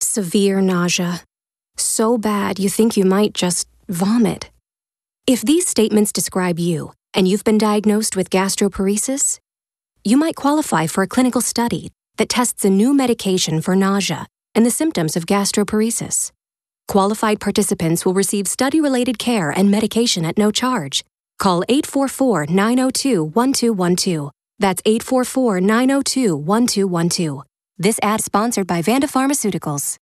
severe nausea. So bad you think you might just vomit. If these statements describe you, and you've been diagnosed with gastroparesis, you might qualify for a clinical study that tests a new medication for nausea and the symptoms of gastroparesis. Qualified participants will receive study-related care and medication at no charge. Call 844-902-1212. That's 844-902-1212. This ad sponsored by Vanda Pharmaceuticals.